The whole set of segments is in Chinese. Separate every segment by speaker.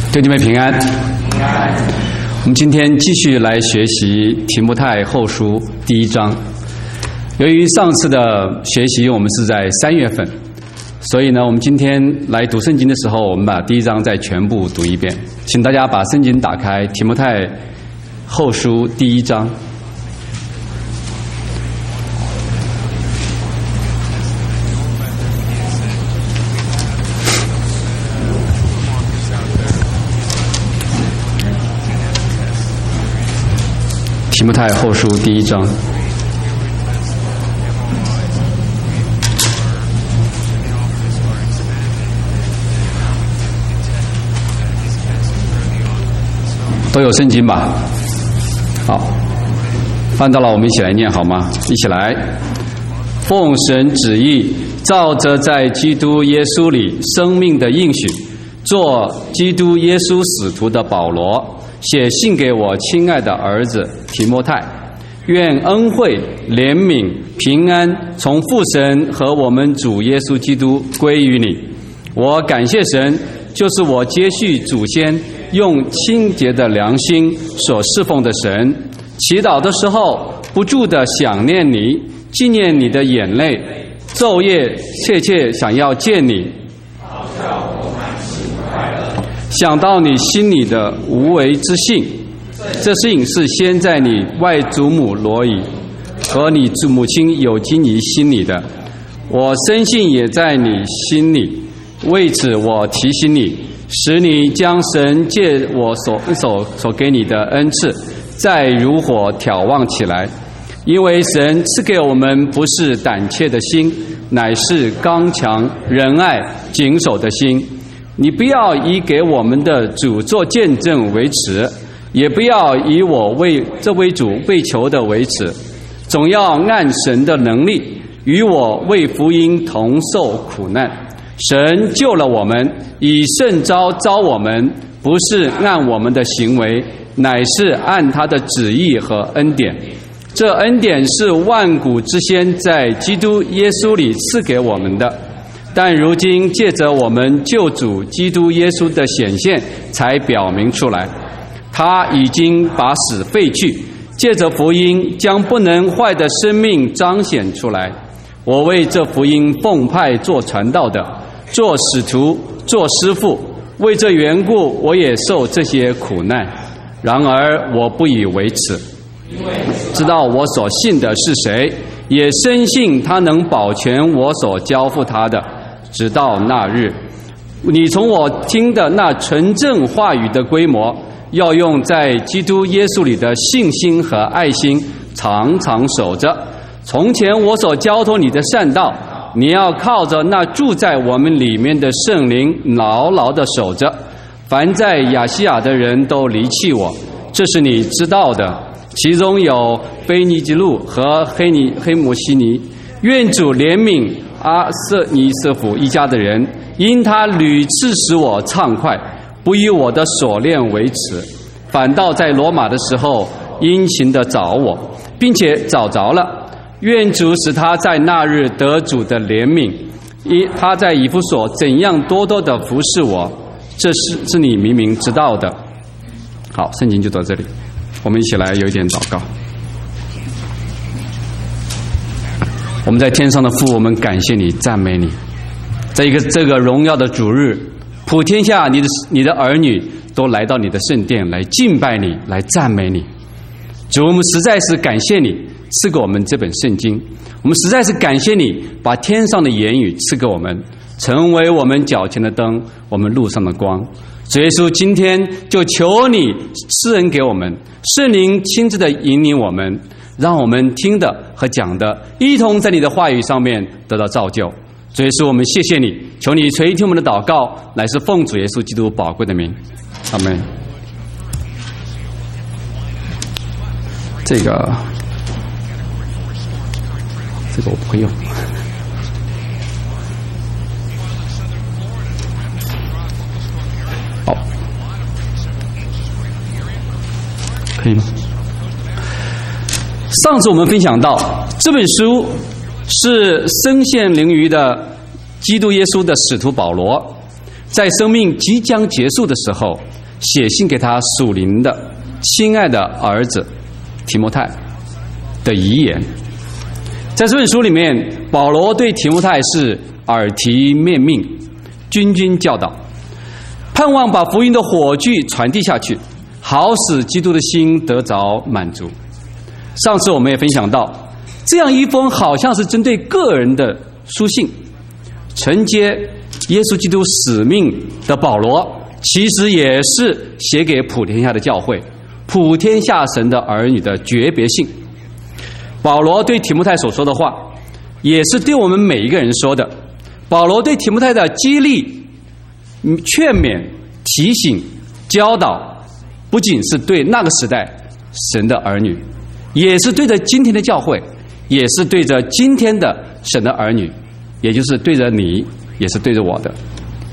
Speaker 1: 弟兄们平安。我们今天继续来学习提摩太后书第1章。由于上次的学习我们是在3月份，所以呢，我们今天来读圣经的时候，我们把第1章再全部读一遍。请大家把圣经打开，提摩太后书第1章。提摩太后书第1章。都有圣经吧？好，翻到了，我们一起来念好吗？一起来。奉神旨意，照着在基督耶稣里生命的应许，做基督耶稣使徒的保罗，写信给我亲爱的儿子提摩太，愿恩惠、怜悯、平安从父神和我们主耶稣基督归于你。我感谢神，就是我接续祖先用清洁的良心所侍奉的神。祈祷的时候不住地想念你，纪念你的眼泪，昼夜切切想要见你，想到你心里的无为之信。这事情是先在你外祖母罗以和你母亲有基尼心里的，我深信也在你心里。为此我提醒你，使你将神借我所给你的恩赐再如火挑旺起来。因为神赐给我们不是胆怯的心，乃是刚强、仁爱、谨守的心。你不要以给我们的主做见证为耻，也不要以我为主被求的为耻，总要按神的能力与我为福音同受苦难。神救了我们，以圣召召我们，不是按我们的行为，乃是按他的旨意和恩典。这恩典是万古之先在基督耶稣里赐给我们的，但如今借着我们救主基督耶稣的显现才表明出来。他已经把死废去，借着福音将不能坏的生命彰显出来。我为这福音奉派做传道的，做使徒，做师傅，为这缘故我也受这些苦难。然而我不以为耻，知道我所信的是谁，也深信他能保全我所交付他的，直到那日。你从我听的那纯正话语的规模，要用在基督耶稣里的信心和爱心常常守着。从前我所交托你的善道，你要靠着那住在我们里面的圣灵牢牢地守着。凡在亚细亚的人都离弃我，这是你知道的，其中有腓尼基路和黑摩西尼。愿主怜悯阿瑟尼瑟府一家的人，因他屡次使我畅快，不以我的所恋为耻，反倒在罗马的时候殷勤地找我，并且找着了。愿主使他在那日得主的怜悯，因他在以弗所怎样多多地服侍我，这是你明明知道的。好，圣经就到这里，我们一起来有一点祷告。我们在天上的父，我们感谢你，赞美你，在这个荣耀的主日，普天下你的儿女都来到你的圣殿来敬拜你，来赞美你。主，我们实在是感谢你赐给我们这本圣经，我们实在是感谢你把天上的言语赐给我们，成为我们脚前的灯，我们路上的光。主耶稣，今天就求你施恩给我们，圣灵亲自的引领我们，让我们听的和讲的一同在你的话语上面得到造就。主耶稣，我们谢谢你，求你垂听我们的祷告，乃是奉主耶稣基督宝贵的名，阿们。这个我不会用。好，可以吗？上次我们分享到，这本书是身陷囹圄的基督耶稣的使徒保罗，在生命即将结束的时候， 写信给他属灵的亲爱的儿子提摩太的遗言。在这本书里面，保罗对提摩太是耳提面命，谆谆教导，盼望把福音的火炬传递下去，好使基督的心得着满足。上次我们也分享到，这样一封好像是针对个人的书信，承接耶稣基督使命的保罗，其实也是写给普天下的教会、普天下神的儿女的诀别信。保罗对提摩太所说的话，也是对我们每一个人说的。保罗对提摩太的激励、劝勉、提醒、教导，不仅是对那个时代神的儿女，也是对着今天的教会，也是对着今天的神的儿女，也就是对着你，也是对着我的。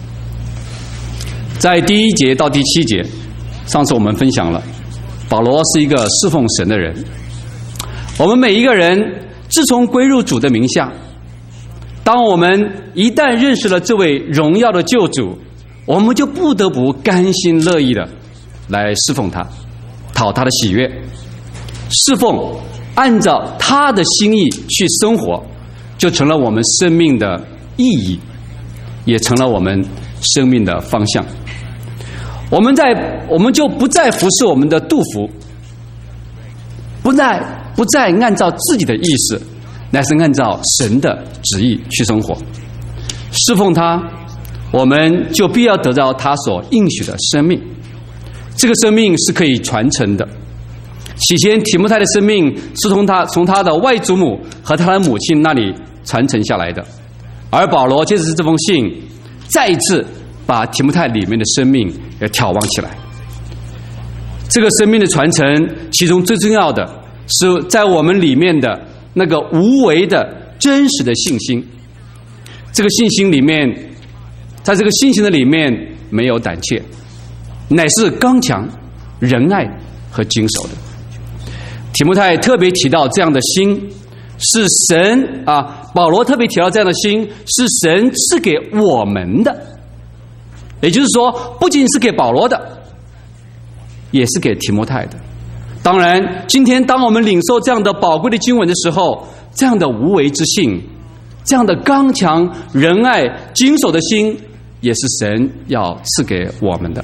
Speaker 1: 在第1节到第7节，上次我们分享了，保罗是一个侍奉神的人。我们每一个人自从归入主的名下，当我们一旦认识了这位荣耀的救主，我们就不得不甘心乐意的来侍奉他，讨他的喜悦。侍奉按照他的心意去生活，就成了我们生命的意义，也成了我们生命的方向。我们就不再服侍我们的肚腹，不再按照自己的意识，乃是按照神的旨意去生活。侍奉他，我们就必要得到他所应许的生命。这个生命是可以传承的。起先提摩太的生命是从他的外祖母和他的母亲那里传承下来的，而保罗借着这封信，再一次把提摩太里面的生命也挑旺起来。这个生命的传承，其中最重要的是在我们里面的那个无为的真实的信心。这个信心里面，在这个信心的里面没有胆怯，乃是刚强、仁爱和谨守的。提摩太特别提到这样的心是神保罗特别提到这样的心是神赐给我们的，也就是说，不仅是给保罗的，也是给提摩太的。当然，今天当我们领受这样的宝贵的经文的时候，这样的无为之信，这样的刚强、仁爱、谨守的心，也是神要赐给我们的。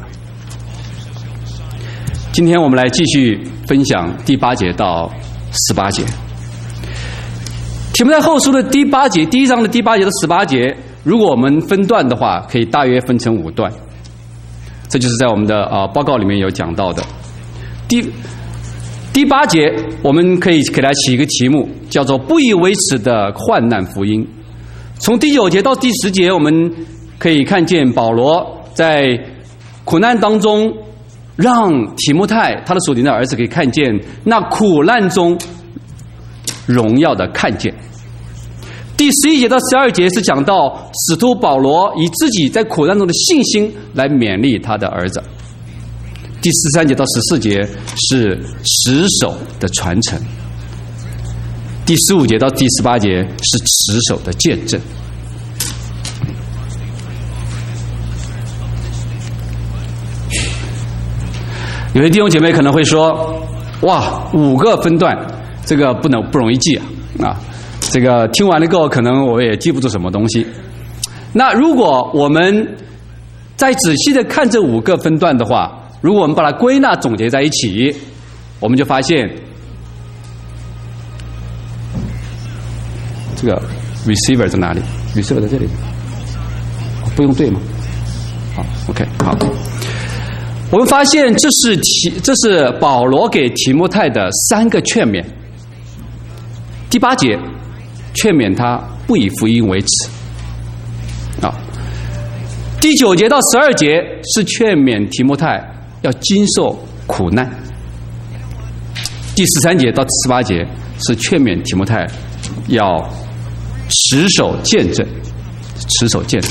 Speaker 1: 今天我们来继续分享第8节到18节。提摩太后书的第8节，第1章的第8节到18节，如果我们分段的话，可以大约分成5段。这就是在我们的报告里面有讲到的。第8节，我们可以给它起一个题目，叫做不以为耻的患难福音。从第9节到第10节，我们可以看见保罗在苦难当中，让提摩太他的属灵的儿子可以看见那苦难中荣耀的看见。第11节到12节是讲到使徒保罗以自己在苦难中的信心来勉励他的儿子。第13节到14节是持守的传承。第15节到第18节是持守的见证。有些弟兄姐妹可能会说，哇，5个分段，这个不容易记啊！这个听完了过后，可能我也记不住什么东西。那如果我们再仔细的看这5个分段的话，如果我们把它归纳总结在一起，我们就发现这个 receiver 在哪里 ？receiver 在这里，不用对吗？好 ，OK， 好。我们发现这是保罗给提摩太的3个劝勉。第8节，劝勉他不以福音为耻。第9节到12节是劝勉提摩太要经受苦难。第13节到18节是劝勉提摩太要持守见证，持守见证。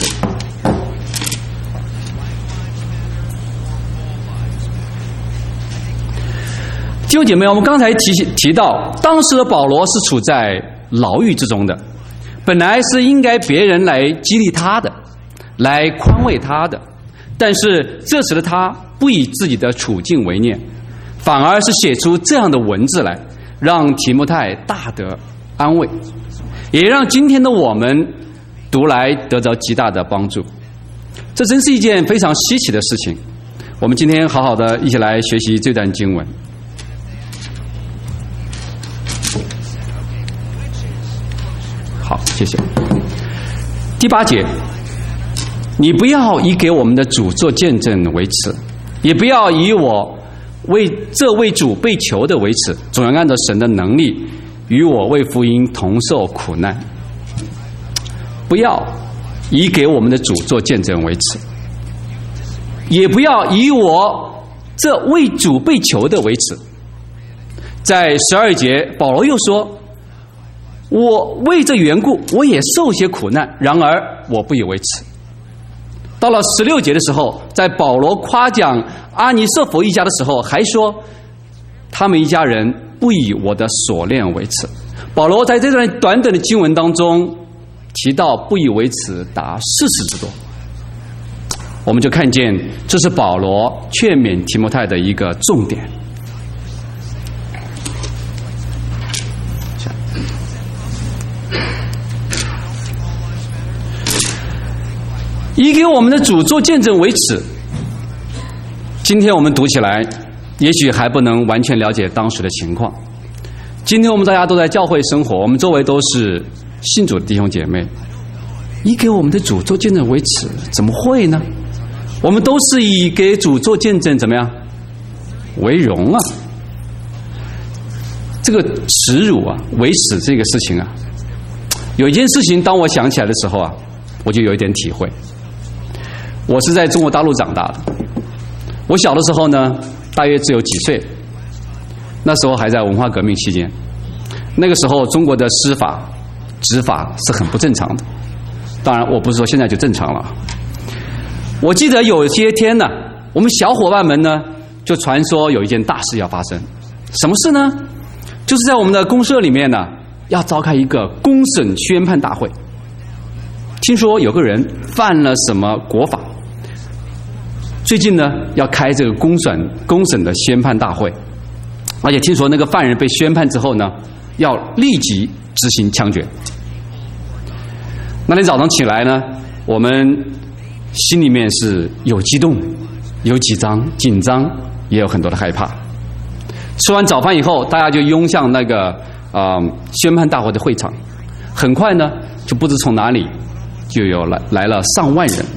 Speaker 1: 弟兄姐妹，我们刚才提到，当时的保罗是处在牢狱之中的，本来是应该别人来激励他的，来宽慰他的，但是这时的他不以自己的处境为念，反而是写出这样的文字来，让提摩太大得安慰，也让今天的我们读来得着极大的帮助。这真是一件非常稀奇的事情。我们今天好好的一起来学习这段经文。好，谢谢。第8节，你不要以给我们的主做见证为耻，也不要以我为主被囚的为耻，总要按照神的能力与我为福音同受苦难。不要以给我们的主做见证为耻，也不要以我这为主被囚的为耻。在12节，保罗又说，我为这缘故我也受些苦难，然而我不以为耻。到了16节的时候，在保罗夸奖阿尼色弗一家的时候，还说他们一家人不以我的锁链为耻。保罗在这段短短的经文当中提到不以为耻达40之多，我们就看见这是保罗劝勉提摩太的一个重点。以给我们的主做见证为耻，今天我们读起来也许还不能完全了解当时的情况。今天我们大家都在教会生活，我们周围都是信主的弟兄姐妹，以给我们的主做见证为耻，怎么会呢？我们都是以给主做见证怎么样为荣啊。这个耻辱啊，为耻这个事情啊，有一件事情当我想起来的时候啊，我就有一点体会。我是在中国大陆长大的，我小的时候呢大约只有几岁，那时候还在文化革命期间。那个时候中国的司法执法是很不正常的，当然我不是说现在就正常了。我记得有些天呢，我们小伙伴们呢就传说有一件大事要发生。什么事呢？就是在我们的公社里面呢要召开一个公审宣判大会。听说有个人犯了什么国法，最近呢要开这个公审的宣判大会，而且听说那个犯人被宣判之后呢要立即执行枪决。那天早上起来呢，我们心里面是有激动，有紧张，也有很多的害怕。吃完早饭以后，大家就拥向那个宣判大会的会场，很快呢就不知从哪里就有来了上万人。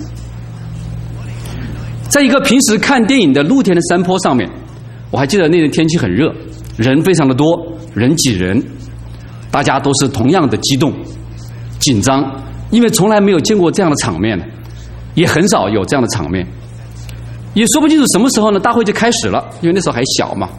Speaker 1: 在一个平时看电影的露天的山坡上面，我还记得那天天气很热，人非常的多，人挤人，大家都是同样的激动紧张，因为从来没有见过这样的场面，也很少有这样的场面，也说不清楚什么时候呢大会就开始了，因为那时候还小嘛。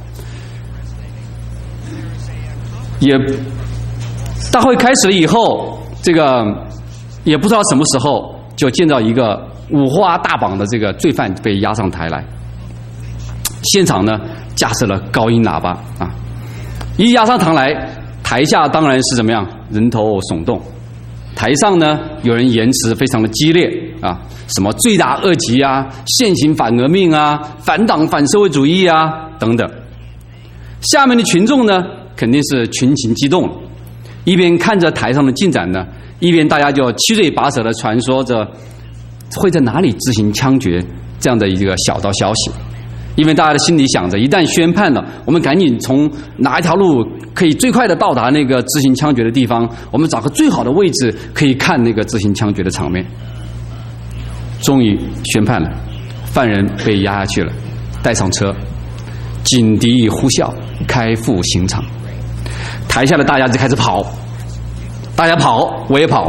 Speaker 1: 大会开始了以后，这个也不知道什么时候就见到一个五花大绑的这个罪犯被押上台来。现场呢架设了高音喇叭啊，一押上堂来，台下当然是怎么样，人头耸动，台上呢有人言辞非常的激烈啊，什么罪大恶极啊，现行反革命啊，反党反社会主义啊等等。下面的群众呢肯定是群情激动，一边看着台上的进展呢，一边大家就七嘴八舌的传说着会在哪里执行枪决这样的一个小道消息。因为大家的心里想着，一旦宣判了，我们赶紧从哪一条路可以最快的到达那个执行枪决的地方，我们找个最好的位置可以看那个执行枪决的场面。终于宣判了，犯人被押下去了，带上车，警笛呼啸，开赴刑场。台下的大家就开始跑，大家跑，我也跑。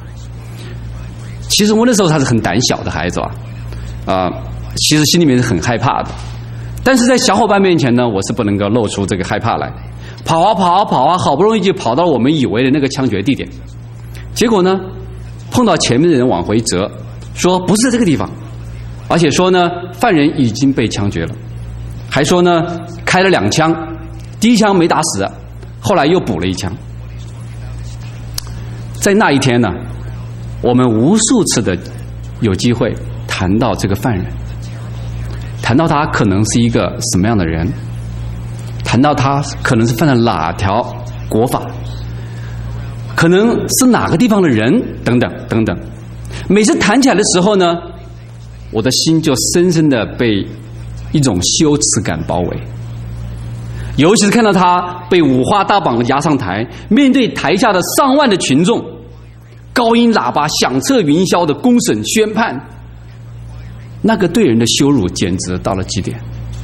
Speaker 1: 其实我那时候还是很胆小的孩子其实心里面是很害怕的，但是在小伙伴面前呢，我是不能够露出这个害怕来。跑啊，好不容易就跑到我们以为的那个枪决地点，结果呢碰到前面的人往回折，说不是这个地方，而且说呢犯人已经被枪决了，还说呢开了2枪，第一枪没打死，后来又补了1枪。在那一天呢，我们无数次的有机会谈到这个犯人， 谈到他可能是一个什么样的人，谈到他可能是犯了哪条国法，可能是哪个地方的人，等等等等。每次谈起来的时候呢，我的心就深深的被一种羞耻感包围。尤其是看到他被五花大绑的押上台，面对台下的上万的群众，高音喇叭响彻云霄的公审宣判，那个对人的羞辱简直到了极点。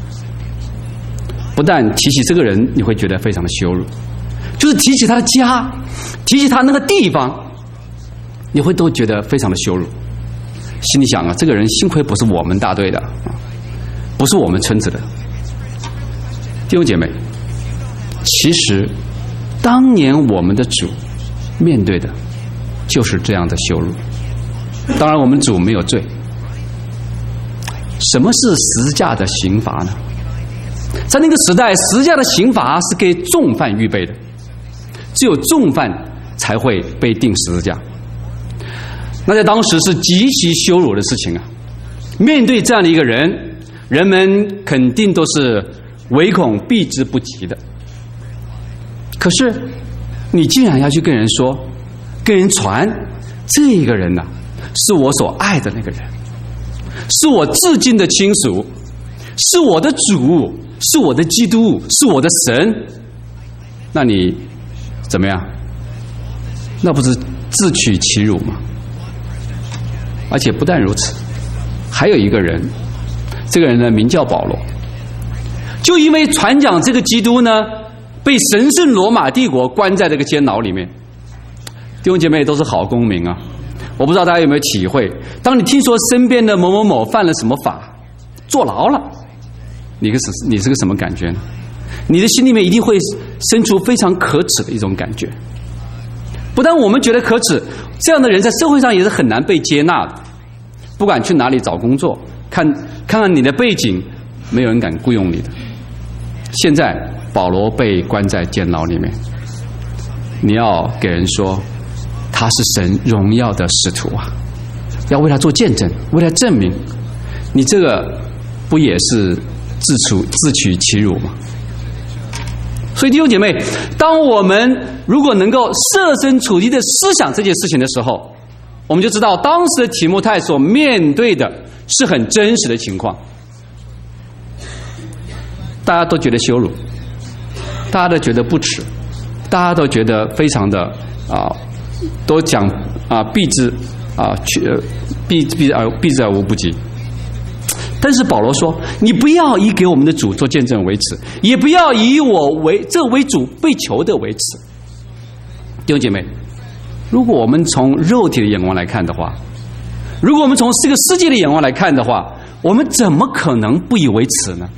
Speaker 1: 不但提起这个人你会觉得非常的羞辱，就是提起他的家，提起他那个地方，你会都觉得非常的羞辱。心里想啊，这个人幸亏不是我们大队的，不是我们村子的。弟兄姐妹，其实当年我们的主面对的就是这样的羞辱。当然我们主没有罪。什么是十字架的刑罚呢？在那个时代，十字架的刑罚是给重犯预备的，只有重犯才会被钉十字架。那在当时是极其羞辱的事情啊！面对这样的一个人，人们肯定都是唯恐避之不及的。可是你竟然要去跟人说，跟人传，这个人啊，是我所爱的那个人，是我至亲的亲属，是我的主，是我的基督，是我的神，那你怎么样？那不是自取其辱吗？而且不但如此，还有一个人，这个人呢名叫保罗，就因为传讲这个基督呢，被神圣罗马帝国关在这个监牢里面。弟兄姐妹都是好公民啊，我不知道大家有没有体会，当你听说身边的某某某犯了什么法，坐牢了，你是个什么感觉呢？你的心里面一定会生出非常可耻的一种感觉。不但我们觉得可耻，这样的人在社会上也是很难被接纳的。不管去哪里找工作，看看你的背景，没有人敢雇佣你的。现在保罗被关在监牢里面，你要给人说他是神荣耀的使徒啊，要为他做见证，为他证明，你这个不也是自取其辱吗？所以弟兄姐妹，当我们如果能够设身处地的思想这件事情的时候，我们就知道当时的提摩太所面对的是很真实的情况。大家都觉得羞辱，大家都觉得不耻，大家都觉得非常的都讲避之而无不及。但是保罗说，你不要以给我们的主做见证为耻，也不要以我为主被求的为耻。弟兄姐妹，如果我们从肉体的眼光来看的话，如果我们从这个世界的眼光来看的话，我们怎么可能不以为耻呢？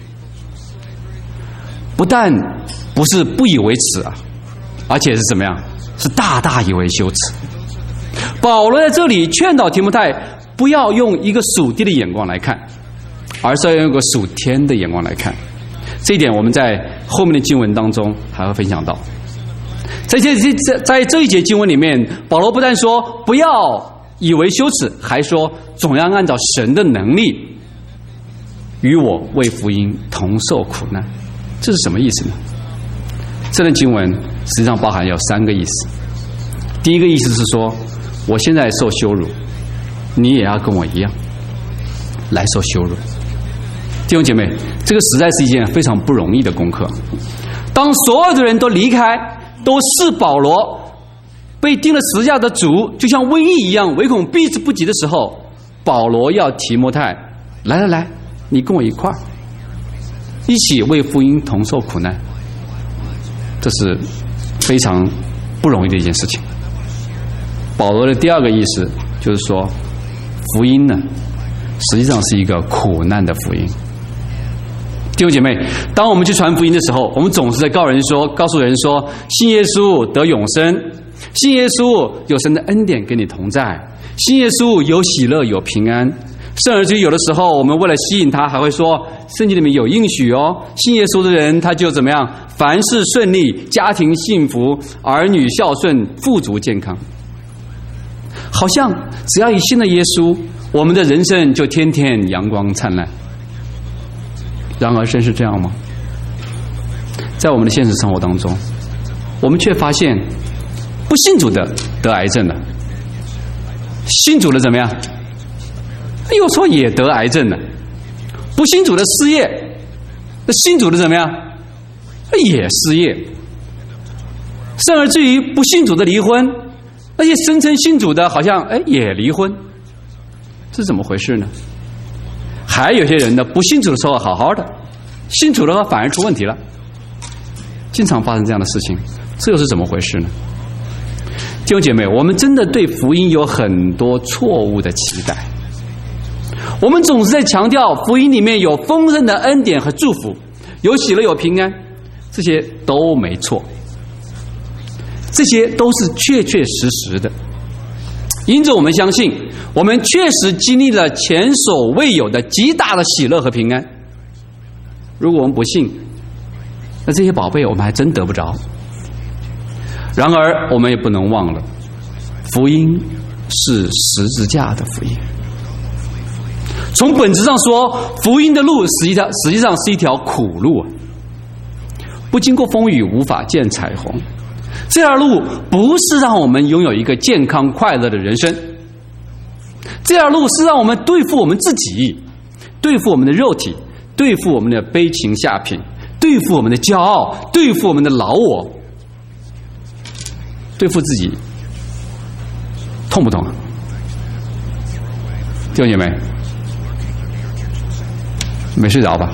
Speaker 1: 不但不是不以为耻啊，而且是怎么样？是大大以为羞耻。保罗在这里劝导提摩太，不要用一个属地的眼光来看，而是要用一个属天的眼光来看。这一点我们在后面的经文当中还会分享到。在这一节经文里面，保罗不但说不要以为羞耻，还说总要按照神的能力与我为福音同受苦难。这是什么意思呢？这段经文实际上包含有3个意思。第一个意思是说，我现在受羞辱，你也要跟我一样来受羞辱。弟兄姐妹，这个实在是一件非常不容易的功课。当所有的人都离开，都视保罗被钉了十字架的主就像瘟疫一样唯恐避之不及的时候，保罗要提摩太来，你跟我一块儿一起为福音同受苦难。这是非常不容易的一件事情。保罗的第2个意思就是说，福音呢实际上是一个苦难的福音。弟兄姐妹，当我们去传福音的时候，我们总是在告诉人说，信耶稣得永生，信耶稣有神的恩典跟你同在，信耶稣有喜乐有平安。甚至有的时候我们为了吸引他，还会说圣经里面有应许哦，信耶稣的人他就怎么样，凡事顺利，家庭幸福，儿女孝顺，富足健康。好像只要一信了耶稣，我们的人生就天天阳光灿烂。 然而真是这样吗？在我们的现实生活当中，我们却发现不信主的得癌症了，信主的怎么样？有时候也得癌症了。不信主的失业，那信主的怎么样？也失业。甚而至于不信主的离婚，那些声称信主的好像也离婚，这是怎么回事呢？还有些人呢，不信主的时候好好的，信主的话反而出问题了，经常发生这样的事情，这又是怎么回事呢？弟兄姐妹，我们真的对福音有很多错误的期待，我们总是在强调福音里面有丰盛的恩典和祝福，有喜乐有平安，这些都没错，这些都是确确实实的。因此我们相信，我们确实经历了前所未有的极大的喜乐和平安。如果我们不信，那这些宝贝我们还真得不着。然而我们也不能忘了，福音是十字架的福音。从本质上说，福音的路实际上是一条苦路，不经过风雨无法见彩虹。这条路不是让我们拥有一个健康快乐的人生，这条路是让我们对付我们自己，对付我们的肉体，对付我们的悲情下品，对付我们的骄傲，对付我们的老我，对付自己。痛不痛啊？弟兄姐妹，没睡着吧？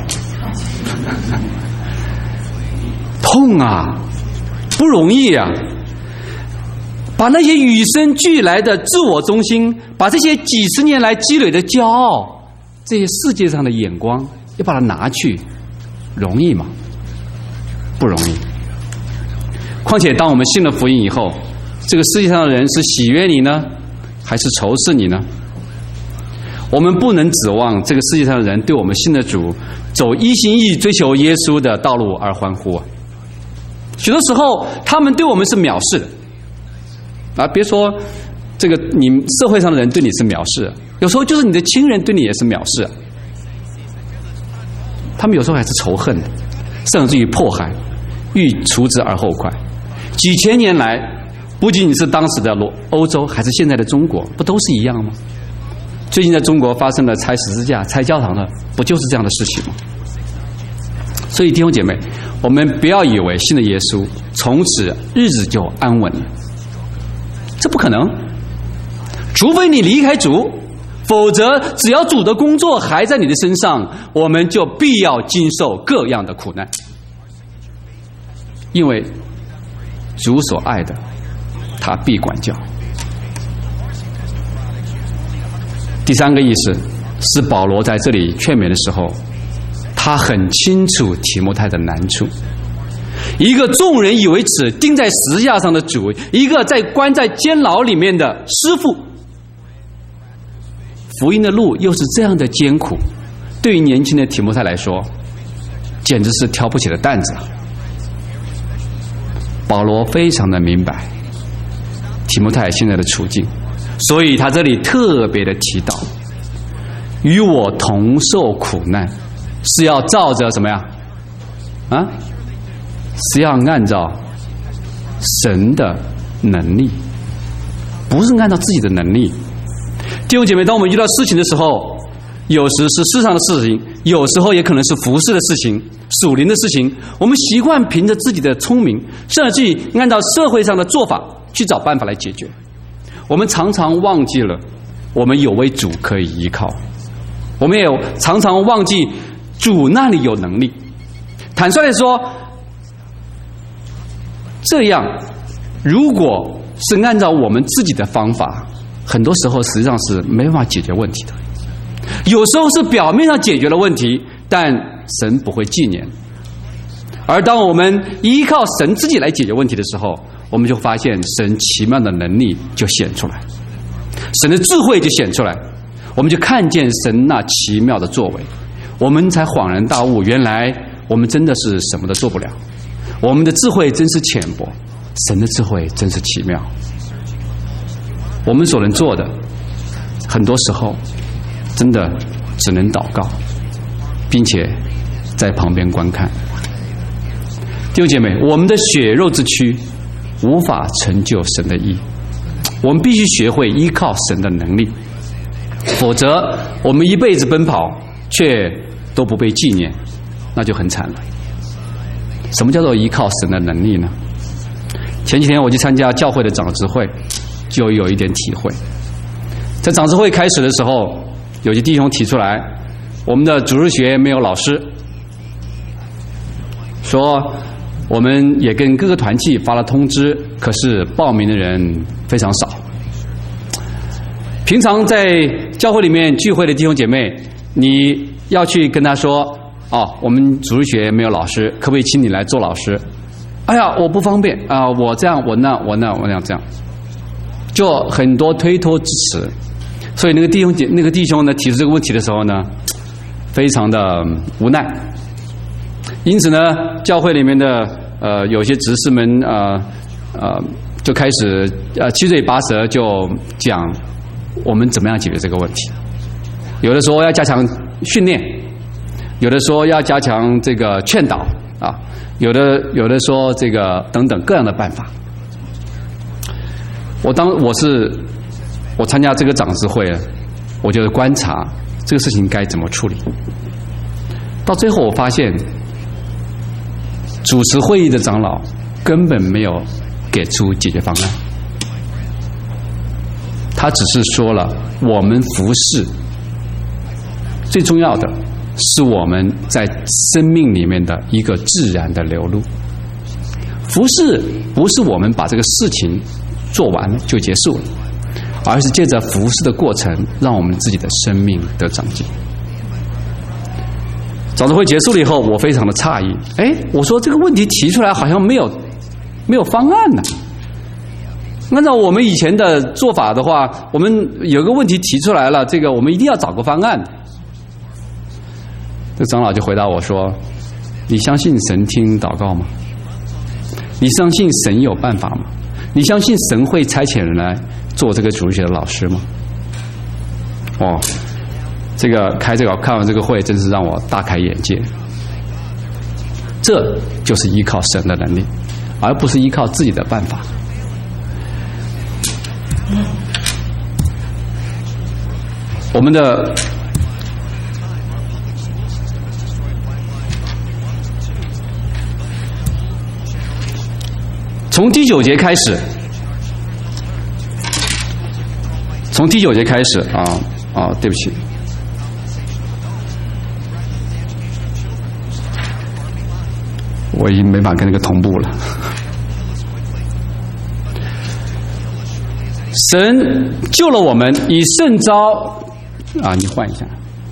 Speaker 1: 痛啊，不容易啊！把那些与生俱来的自我中心，把这些几十年来积累的骄傲，这些世界上的眼光，要把它拿去，容易吗？不容易。况且当我们信了福音以后，这个世界上的人是喜悦你呢，还是仇视你呢？我们不能指望这个世界上的人对我们信的主走一心一意追求耶稣的道路而欢呼啊！许多时候他们对我们是藐视的啊！别说这个你社会上的人对你是藐视，有时候就是你的亲人对你也是藐视，他们有时候还是仇恨的，甚至于迫害，欲除之而后快。几千年来，不仅仅是当时的欧洲，还是现在的中国，不都是一样吗？最近在中国发生了拆十字架、拆教堂的，不就是这样的事情吗？所以弟兄姐妹，我们不要以为信了耶稣，从此日子就安稳了，这不可能。除非你离开主，否则只要主的工作还在你的身上，我们就必要经受各样的苦难。因为主所爱的，他必管教。第三个意思是保罗在这里劝勉的时候，他很清楚提摩太的难处。一个众人以为耻钉在十字架上的主，一个关在监牢里面的师傅，福音的路又是这样的艰苦，对于年轻的提摩太来说，简直是挑不起的担子。保罗非常的明白提摩太现在的处境，所以他这里特别的提到，与我同受苦难，是要照着什么呀？是要按照神的能力，不是按照自己的能力。弟兄姐妹，当我们遇到事情的时候，有时是世上的事情，有时候也可能是服事的事情、属灵的事情，我们习惯凭着自己的聪明，甚至于按照社会上的做法去找办法来解决。我们常常忘记了我们有位主可以依靠，我们也常常忘记主那里有能力。坦率地说，这样如果是按照我们自己的方法，很多时候实际上是没办法解决问题的。有时候是表面上解决了问题，但神不会纪念。而当我们依靠神自己来解决问题的时候，我们就发现神奇妙的能力就显出来，神的智慧就显出来，我们就看见神那奇妙的作为，我们才恍然大悟，原来我们真的是什么都做不了，我们的智慧真是浅薄，神的智慧真是奇妙。我们所能做的很多时候真的只能祷告，并且在旁边观看。弟兄姐妹，我们的血肉之躯无法成就神的义，我们必须学会依靠神的能力，否则我们一辈子奔跑却都不被纪念，那就很惨了。什么叫做依靠神的能力呢？前几天我去参加教会的长执会，就有一点体会。在长执会开始的时候，有些弟兄提出来，我们的主日学没有老师，说我们也跟各个团契发了通知，可是报名的人非常少。平常在教会里面聚会的弟兄姐妹，你要去跟他说，我们主日学没有老师，可不可以请你来做老师？哎呀，我不方便啊，我这样，我那这样，就很多推脱支持。所以那个弟兄呢提出这个问题的时候呢，非常的无奈。因此呢，教会里面的有些执事们就开始七嘴八舌就讲我们怎么样解决这个问题。有的说要加强训练，有的说要加强这个劝导啊，有的说这个等等各样的办法。我参加这个长执会，我就观察这个事情该怎么处理。到最后我发现，主持会议的长老根本没有给出解决方案，他只是说了我们服事最重要的是我们在生命里面的一个自然的流露。服事不是我们把这个事情做完了就结束了，而是借着服事的过程让我们自己的生命得长进。长执会结束了以后，我非常的诧异，我说这个问题提出来好像没有方案呢。按照我们以前的做法的话，我们有个问题提出来了，这个我们一定要找个方案。这长老就回答我说，你相信神听祷告吗？你相信神有办法吗？你相信神会差遣人来做这个主日学的老师吗？看完这个会真是让我大开眼界。这就是依靠神的能力，而不是依靠自己的办法。我们的从第9节开始对不起，我已经没法跟那个同步了。神救了我们，以圣召你换一下，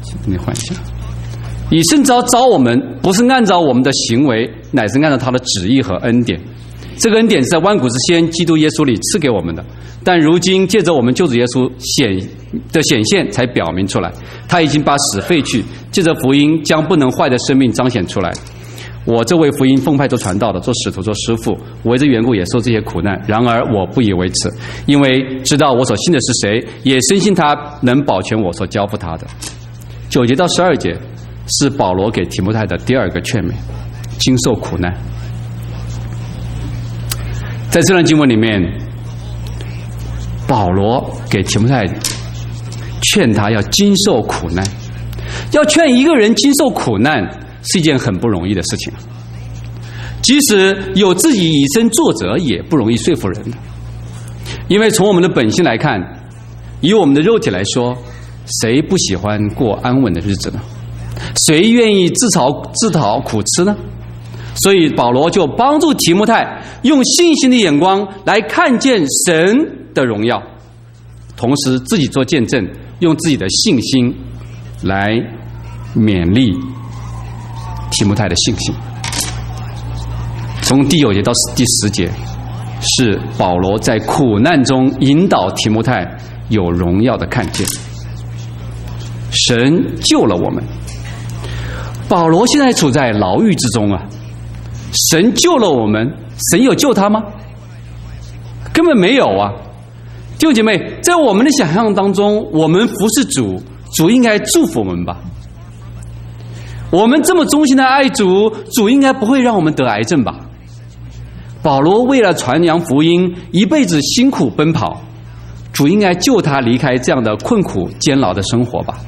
Speaker 1: 以圣召召我们，不是按照我们的行为，乃是按照他的旨意和恩典。这个恩典是在万古之先基督耶稣里赐给我们的，但如今借着我们救主耶稣显现才表明出来。他已经把死废去，借着福音将不能坏的生命彰显出来。我这位福音奉派做传道的，做使徒，做师傅，我为这缘故也受这些苦难。然而我不以为耻，因为知道我所信的是谁，也深信他能保全我所交付他的。9节到12节是保罗给提摩太的第2个劝勉，经受苦难。在这段经文里面，保罗给提摩太劝他要经受苦难。要劝一个人经受苦难是一件很不容易的事情，即使有自己以身作则也不容易说服人的。因为从我们的本性来看，以我们的肉体来说，谁不喜欢过安稳的日子呢？谁愿意自讨苦吃呢？所以保罗就帮助提摩太用信心的眼光来看见神的荣耀，同时自己做见证，用自己的信心来勉励提摩太的信心。从第9节到第10节是保罗在苦难中引导提摩太有荣耀的看见。神救了我们，保罗现在处在牢狱之中啊，神救了我们，神有救他吗？根本没有啊。弟兄姐妹，在我们的想象当中，我们服侍主，主应该祝福我们吧。 我们这么忠心的爱主，主应该不会让我们得癌症吧？保罗为了传扬福音，一辈子辛苦奔跑，主应该救他离开这样的困苦监牢的生活吧？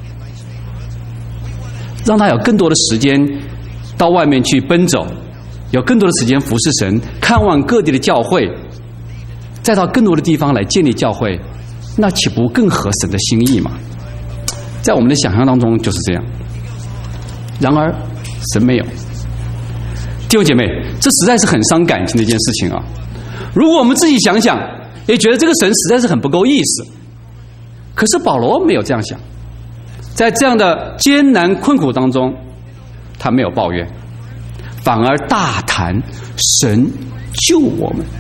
Speaker 1: 让他有更多的时间到外面去奔走，有更多的时间服侍神，看望各地的教会，再到更多的地方来建立教会，那岂不更合神的心意吗？在我们的想象当中就是这样，然而神没有。弟兄姐妹，这实在是很伤感情的一件事情啊！如果我们自己想想，也觉得这个神实在是很不够意思。可是保罗没有这样想，在这样的艰难困苦当中，他没有抱怨，反而大谈神救我们。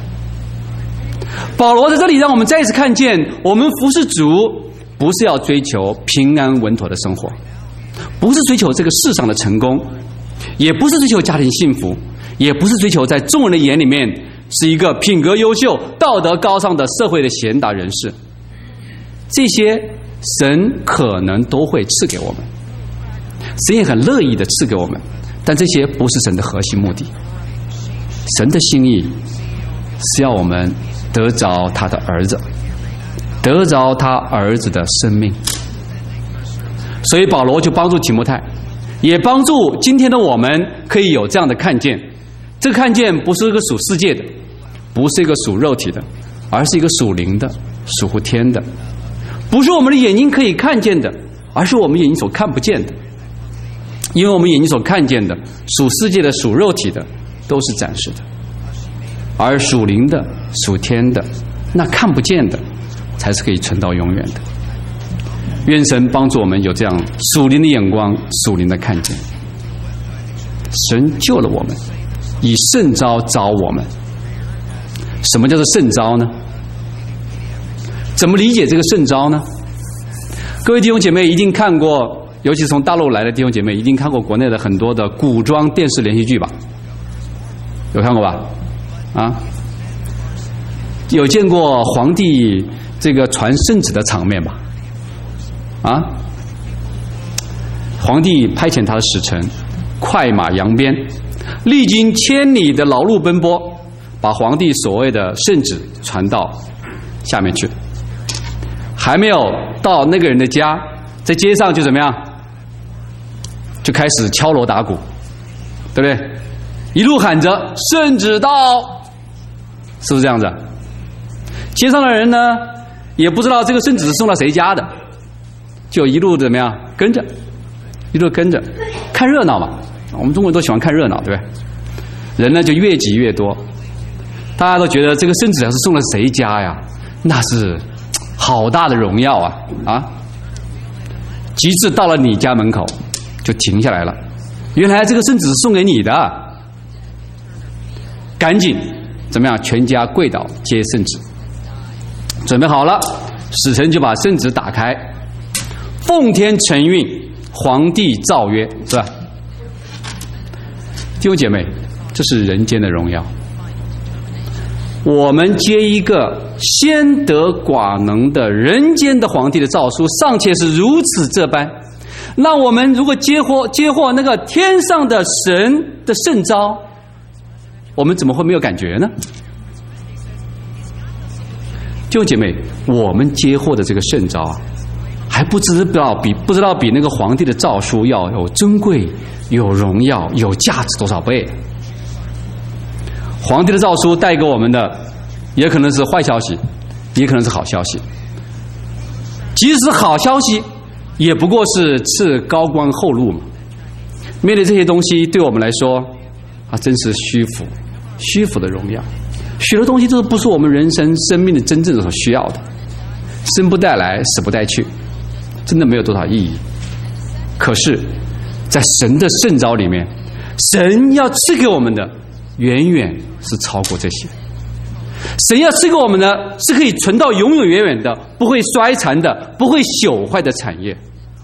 Speaker 1: 保罗在这里让我们再一次看见，我们服侍主不是要追求平安稳妥的生活，不是追求这个世上的成功，也不是追求家庭幸福，也不是追求在众人的眼里面是一个品格优秀、道德高尚的社会的贤达人士。这些神可能都会赐给我们，神也很乐意的赐给我们，但这些不是神的核心目的。神的心意是要我们得着他的儿子，得着他儿子的生命。所以保罗就帮助提摩太，也帮助今天的我们可以有这样的看见。这个看见不是一个属世界的，不是一个属肉体的，而是一个属灵的，属乎天的。不是我们的眼睛可以看见的，而是我们眼睛所看不见的。因为我们眼睛所看见的，属世界的、属肉体的，都是暂时的，而属灵的、属天的，那看不见的才是可以存到永远的。愿神帮助我们有这样属灵的眼光、属灵的看见。神救了我们，以圣召召我们。什么叫做圣召呢？怎么理解这个圣召呢？各位弟兄姐妹一定看过，尤其是从大陆来的弟兄姐妹一定看过国内的很多的古装电视连续剧吧？有看过吧？啊？有见过皇帝这个传圣旨的场面吧？啊？皇帝派遣他的使臣快马扬鞭，历经千里的劳碌奔波，把皇帝所谓的圣旨传到下面去。还没有到那个人的家，在街上就怎么样？就开始敲锣打鼓，对不对？一路喊着圣旨到，是不是这样子？街上的人呢，也不知道这个圣旨是送到谁家的，就一路怎么样跟着，一路跟着看热闹嘛。我们中国人都喜欢看热闹，对不对？人呢就越挤越多，大家都觉得这个圣旨要是送了谁家呀，那是好大的荣耀啊！啊，极致到了你家门口就停下来了，原来这个圣旨是送给你的，赶紧怎么样？全家跪倒接圣旨。准备好了，使臣就把圣旨打开，奉天承运，皇帝诏曰，是吧？弟兄姐妹，这是人间的荣耀。我们接一个先得寡能的人间的皇帝的诏书，尚且是如此这般，那我们如果接获那个天上的神的圣召，我们怎么会没有感觉呢？弟兄姐妹，我们接获的这个圣召还不知道比那个皇帝的诏书要有珍贵、有荣耀、有价值多少倍。皇帝的诏书带给我们的也可能是坏消息，也可能是好消息。即使是好消息，也不过是赐高官厚禄嘛。面对这些东西，对我们来说真是虚浮的荣耀。许多东西都不是我们人生命的真正所需要的，生不带来，死不带去，真的没有多少意义。可是在神的圣召里面，神要赐给我们的远远是超过这些。神要赐给我们的是可以存到永永远远的，不会衰残的，不会朽坏的产业。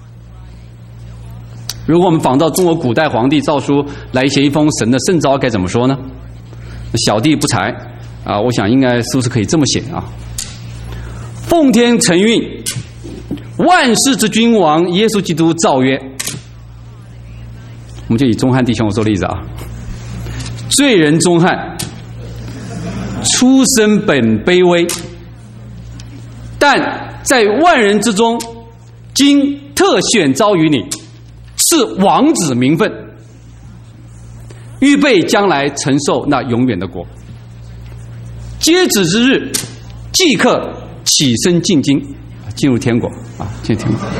Speaker 1: 如果我们仿照中国古代皇帝诏书来写一封神的圣召，该怎么说呢？小弟不才我想应该是不是可以这么写啊？奉天承运，万世之君王耶稣基督诏曰。 我们就以钟汉弟兄做例子啊。罪人钟汉，出身本卑微，但在万人之中，今特选召于你，是王子名分，预备将来承受那永远的国。接旨之日，即刻起身进京，进入天国啊，进入天国。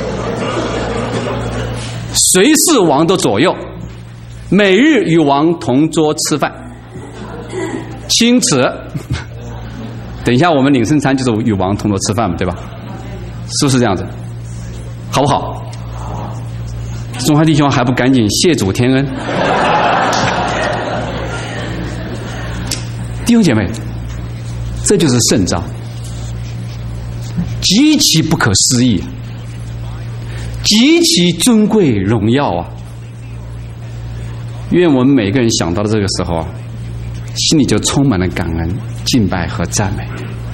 Speaker 1: 随侍王的左右，每日与王同桌吃饭。钦此。等一下我们领圣餐就是与王同桌吃饭嘛，对吧？是不是这样子？好不好？中华弟兄还不赶紧谢主天恩？弟兄姐妹，这就是圣召，极其不可思议，极其尊贵荣耀啊！愿我们每个人想到的这个时候啊，心里就充满了感恩、敬拜和赞美。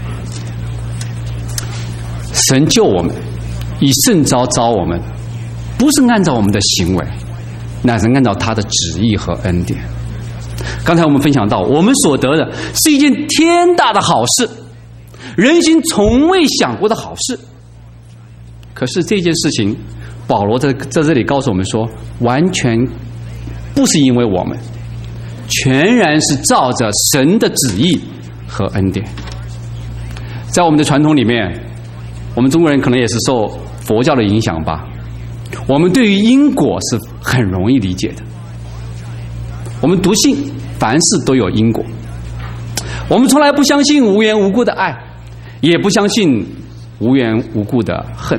Speaker 1: 神救我们，以圣召召我们，不是按照我们的行为，乃是按照他的旨意和恩典。刚才我们分享到，我们所得的是一件天大的好事，人心从未想过的好事。可是这件事情，保罗在这里告诉我们说，完全不是因为我们，全然是照着神的旨意和恩典。在我们的传统里面，我们中国人可能也是受佛教的影响吧，我们对于因果是很容易理解的。我们笃信凡事都有因果，我们从来不相信无缘无故的爱，也不相信无缘无故的恨。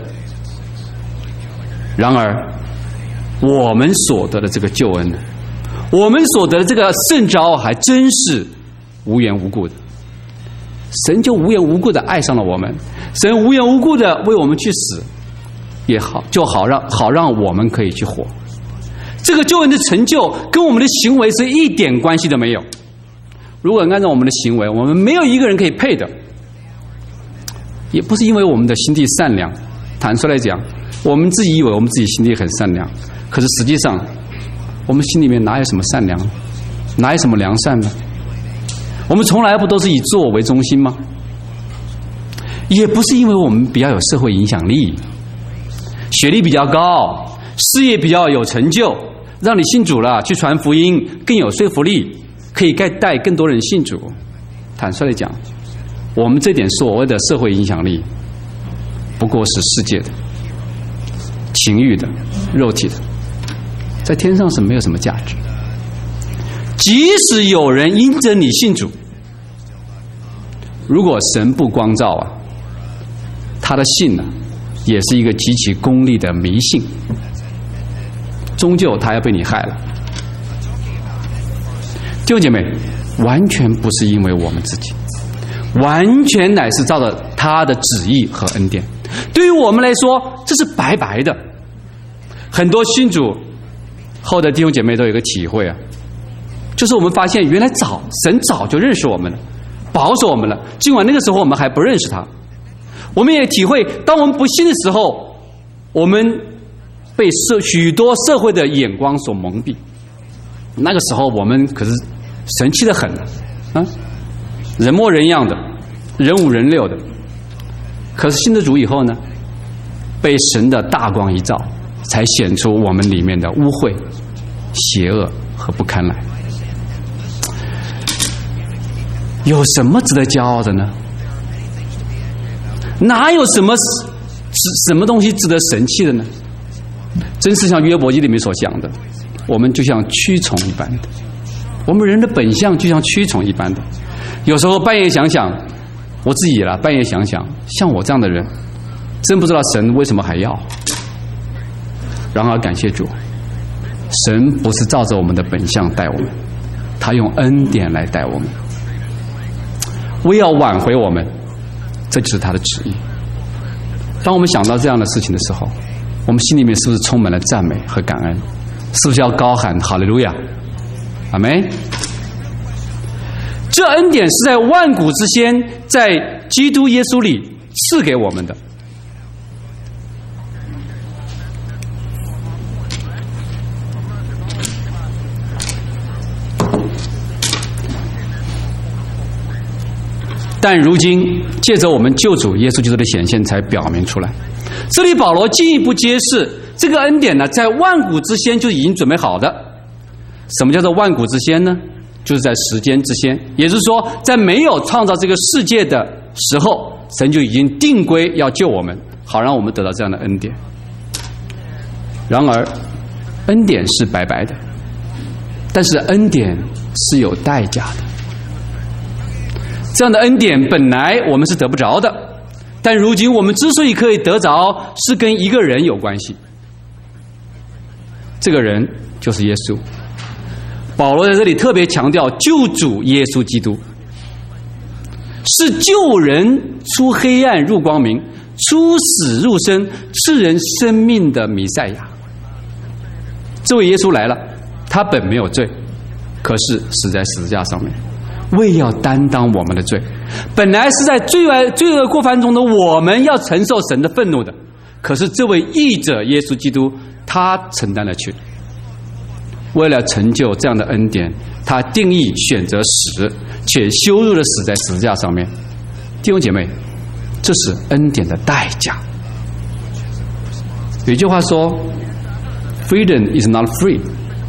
Speaker 1: 然而我们所得的这个救恩呢，我们所得的这个圣召还真是无缘无故的。神就无缘无故的爱上了我们，神无缘无故的为我们去死，也好，就好让我们可以去活。这个救恩的成就跟我们的行为是一点关系都没有。如果按照我们的行为，我们没有一个人可以配的。也不是因为我们的心地善良，坦率来讲，我们自己以为我们自己心地很善良，可是实际上我们心里面哪有什么善良，哪有什么良善呢？我们从来不都是以自我为中心吗？也不是因为我们比较有社会影响力，学历比较高，事业比较有成就，让你信主了，去传福音更有说服力，可以带更多人信主。坦率地讲，我们这点所谓的社会影响力，不过是世界的、情欲的、肉体的，在天上是没有什么价值。即使有人因着你信主，如果神不光照啊，他的信呢，也是一个极其功利的迷信，终究他要被你害了。弟兄姐妹，完全不是因为我们自己，完全乃是照着他的旨意和恩典。对于我们来说，这是白白的。很多信主后的弟兄姐妹都有一个体会啊，就是我们发现原来神早就认识我们了，保守我们了，尽管那个时候我们还不认识他。我们也体会，当我们不信的时候，我们被许多社会的眼光所蒙蔽。那个时候我们可是神气得很啊，人模人样的，人五人六的。可是信了主以后呢，被神的大光一照，才显出我们里面的污秽、邪恶和不堪来。有什么值得骄傲的呢？哪有什么东西值得神气的呢？真是像约伯记里面所讲的，我们就像蛆虫一般的，我们人的本相就像蛆虫一般的。有时候半夜想想，我自己了，半夜想想，像我这样的人，真不知道神为什么还要。然而感谢主，神不是照着我们的本相待我们，他用恩典来待我们，为要挽回我们，这就是他的旨意。当我们想到这样的事情的时候，我们心里面是不是充满了赞美和感恩？是不是要高喊哈利路亚，阿们？这恩典是在万古之先，在基督耶稣里赐给我们的。 但如今借着我们救主耶稣基督的显现才表明出来。这里保罗进一步揭示，这个恩典呢，在万古之先就已经准备好的。什么叫做万古之先呢？就是在时间之先，也就是说，在没有创造这个世界的时候，神就已经定规要救我们，好让我们得到这样的恩典。然而，恩典是白白的，但是恩典是有代价的。这样的恩典本来我们是得不着的，但如今我们之所以可以得着，是跟一个人有关系。这个人就是耶稣。保罗在这里特别强调救主耶稣基督是救人出黑暗入光明，出死入生，赐人生命的弥赛亚。这位耶稣来了，他本没有罪，可是死在十字架上面，为要担当我们的罪。本来是在罪恶过犯中的我们要承受神的愤怒的，可是这位义者耶稣基督，他承担了去。为了成就这样的恩典，他定义选择死，且羞辱的死在十字架上面。弟兄姐妹，这是恩典的代价。有一句话说 Freedom is not free.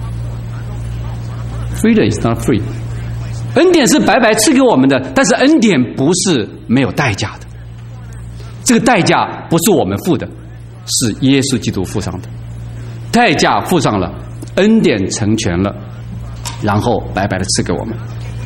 Speaker 1: Freedom is not free. 恩典是白白赐给我们的，但是恩典不是没有代价的。这个代价不是我们付的，是耶稣基督付上的。代价付上了，恩典成全了，然后白白的赐给我们。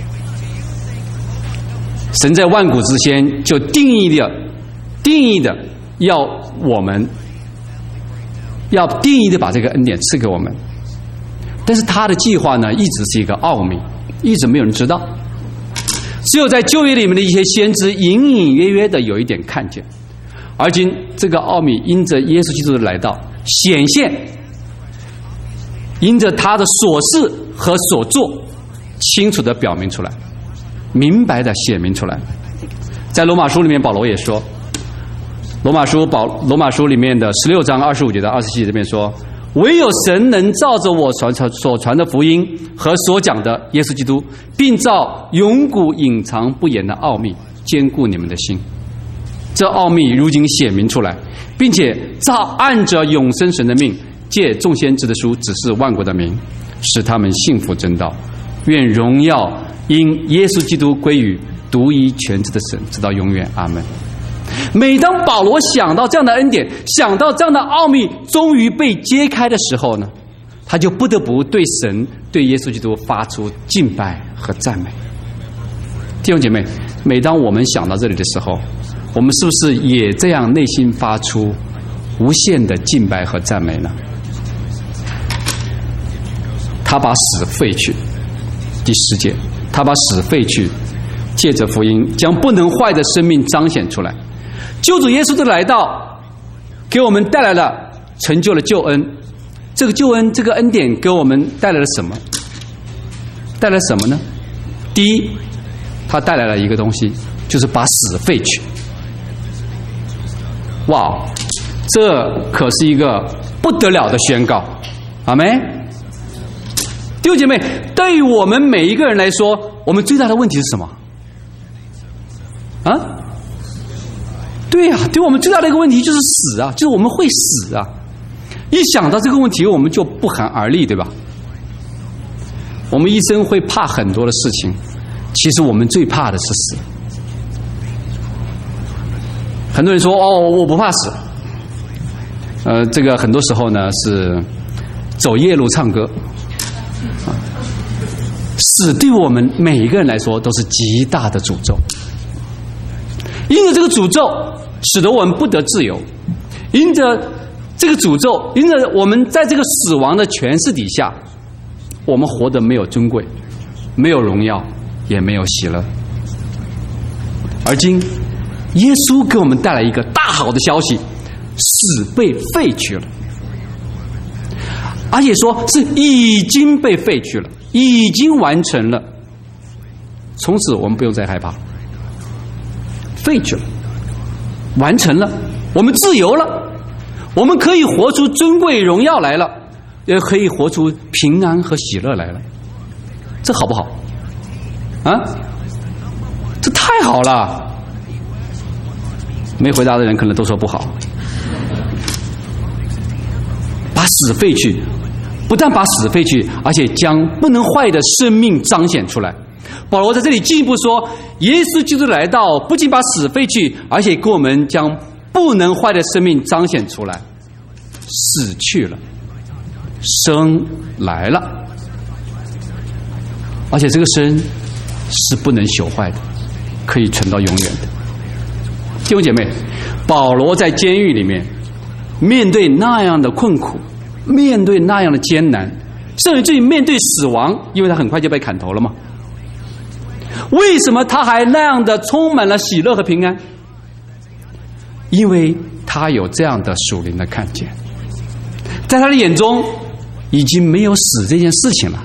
Speaker 1: 神在万古之先就定义的要我们要定义的把这个恩典赐给我们，但是他的计划呢，一直是一个奥秘，一直没有人知道。只有在旧约里面的一些先知隐隐约约的有一点看见，而今这个奥秘因着耶稣基督的来到显现，因着他的所事和所做清楚地表明出来，明白地显明出来。在罗马书里面，保罗也说，罗马书里面的16章25节到27节这边说，唯有神能照着我所传的福音和所讲的耶稣基督，并照永古隐藏不言的奥秘坚固你们的心。这奥秘如今显明出来，并且按着永生神的命，借众先知的书指示万国的民，使他们信服真道。愿荣耀因耶稣基督归于独一全知的神，直到永远。阿们。每当保罗想到这样的恩典，想到这样的奥秘终于被揭开的时候呢，他就不得不对神、对耶稣基督发出敬拜和赞美。弟兄姐妹，每当我们想到这里的时候，我们是不是也这样内心发出无限的敬拜和赞美呢？他把死废去，第10节，他把死废去，借着福音将不能坏的生命彰显出来。救主耶稣的来到，给我们带来了成就了救恩。这个救恩，这个恩典给我们带来了什么？带来什么呢？第一，他带来了一个东西，就是把死废去。哇，这可是一个不得了的宣告，阿们。弟兄姐妹，对于我们每一个人来说，我们最大的问题是什么？啊？对啊，对我们最大的一个问题就是死啊，就是我们会死啊。一想到这个问题，我们就不寒而栗，对吧？我们一生会怕很多的事情，其实我们最怕的是死。很多人说我不怕死，这个很多时候呢是走夜路唱歌。死对我们每一个人来说都是极大的诅咒，因着这个诅咒使得我们不得自由，因着这个诅咒，因着我们在这个死亡的权势底下，我们活得没有尊贵，没有荣耀，也没有喜乐。而今耶稣给我们带来一个大好的消息，死被废去了，而且说是已经被废去了，已经完成了。从此我们不用再害怕，废去了，完成了，我们自由了，我们可以活出尊贵荣耀来了，也可以活出平安和喜乐来了。这好不好啊？ 这太好了。没回答的人可能都说不好。把死废去，不但把死废去，而且将不能坏的生命彰显出来。保罗在这里进一步说，耶稣基督来到，不仅把死废去，而且给我们将不能坏的生命彰显出来。死去了，生来了，而且这个生是不能朽坏的，可以存到永远的。弟兄姐妹，保罗在监狱里面面对那样的困苦，面对那样的艰难，甚至于面对死亡，因为他很快就被砍头了嘛。为什么他还那样的充满了喜乐和平安？因为他有这样的属灵的看见，在他的眼中已经没有死这件事情了，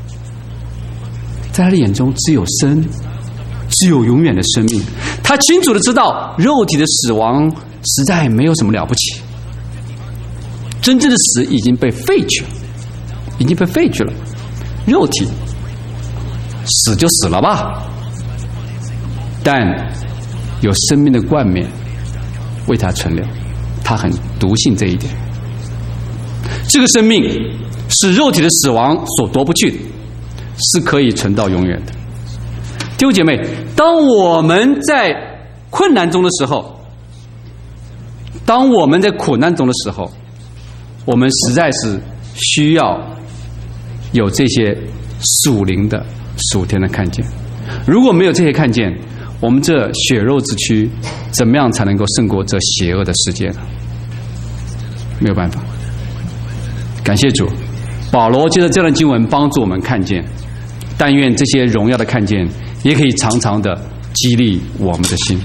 Speaker 1: 在他的眼中只有生，只有永远的生命。他清楚的知道肉体的死亡实在没有什么了不起，真正的死已经被废去了，已经被废去了。肉体死就死了吧，但有生命的冠冕为他存留，他很笃信这一点。这个生命是肉体的死亡所夺不去的，是可以存到永远的。弟兄姐妹，当我们在困难中的时候，当我们在苦难中的时候，我们实在是需要有这些属灵的属天的看见。如果没有这些看见，我们这血肉之躯怎么样才能够胜过这邪恶的世界呢？没有办法。感谢主，保罗借着这段经文帮助我们看见，但愿这些荣耀的看见也可以常常的激励我们的心。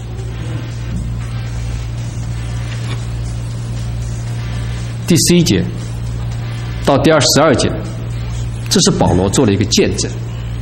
Speaker 1: 第11节到第22节，这是保罗做了一个见证。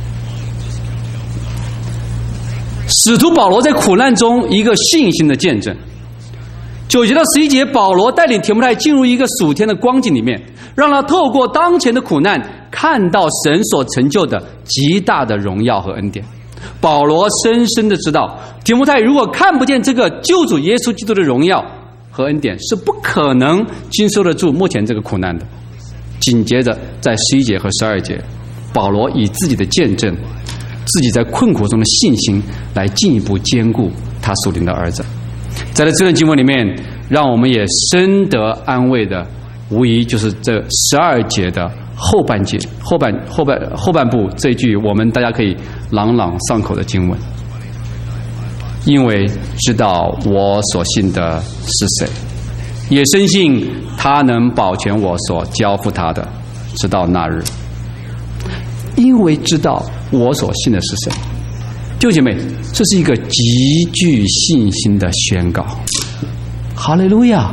Speaker 1: 使徒保罗在苦难中一个信心的见证。9节到11节，保罗带领提摩太进入一个属天的光景里面，让他透过当前的苦难看到神所成就的极大的荣耀和恩典。保罗深深的知道，提摩太如果看不见这个救主耶稣基督的荣耀和恩典，是不可能经受得住目前这个苦难的。紧接着在11节和12节，保罗以自己的见证，自己在困苦中的信心来进一步坚固他属灵的儿子。在这段经文里面，让我们也深得安慰的，无疑就是这12节的后半节，后半部这一句，我们大家可以朗朗上口的经文。因为知道我所信的是谁，也深信他能保全我所交付他的，直到那日。因为知道我所信的是谁，弟兄姐妹，这是一个极具信心的宣告。哈利路亚！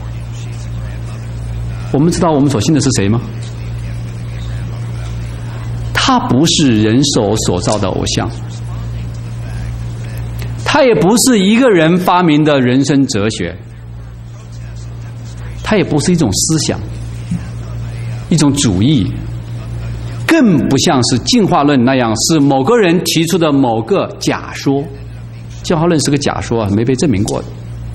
Speaker 1: 我们知道我们所信的是谁吗？他不是人手所造的偶像，他也不是一个人发明的人生哲学，他也不是一种思想，一种主义，更不像是进化论那样是某个人提出的某个假说。进化论是个假说，没被证明过的。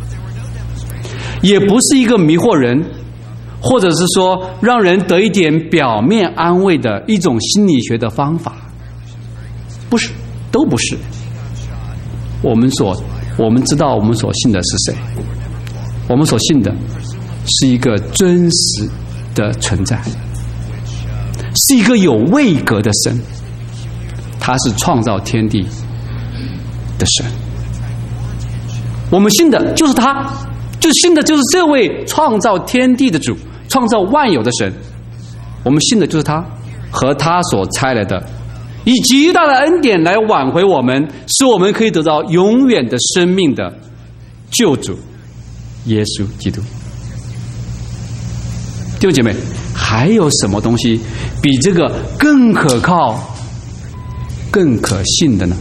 Speaker 1: 也不是一个迷惑人，或者是说让人得一点表面安慰的一种心理学的方法，不是，都不是。我们知道我们所信的是谁，我们所信的是一个真实的存在，是一个有位格的神，他是创造天地的神。我们信的就是他，就是信的就是这位创造天地的主，创造万有的神。我们信的就是他和他所差来的以极大的恩典来挽回我们，使我们可以得到永远的生命的救主耶稣基督。弟兄姐妹，还有什么东西比这个更可靠更可信的呢？